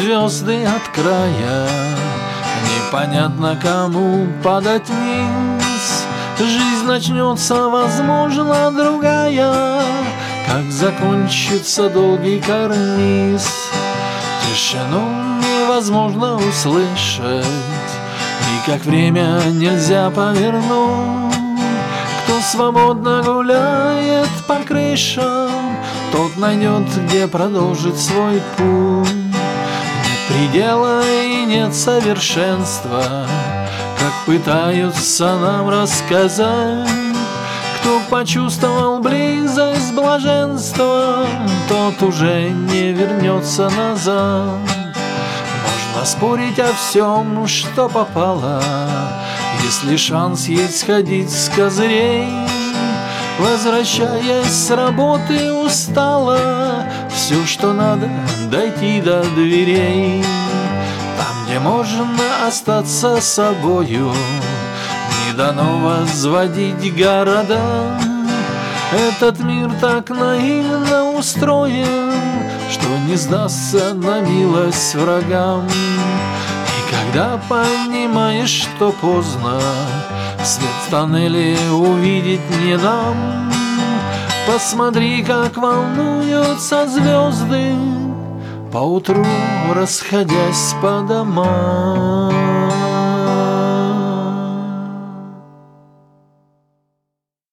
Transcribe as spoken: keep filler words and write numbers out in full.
звезды от края. Непонятно, кому падать вниз. Жизнь начнется, возможно, другая. Как закончится долгий карниз. Тишину невозможно услышать, и как время нельзя повернуть. Кто свободно гуляет по крышам, тот найдет, где продолжить свой путь. Нет предела и нет совершенства, как пытаются нам рассказать. Кто почувствовал близость блаженства, тот уже не вернется назад. Можно спорить о всем, что попало, если шанс есть сходить с козырей. Возвращаясь с работы устала, все, что надо, дойти до дверей. Там, где можно остаться собою, не дано возводить города. Этот мир так наивно устроен, что не сдастся на милость врагам. И когда понимаешь, что поздно, свет в тоннеле увидеть не дам. Посмотри, как волнуются звезды, поутру расходясь по домам.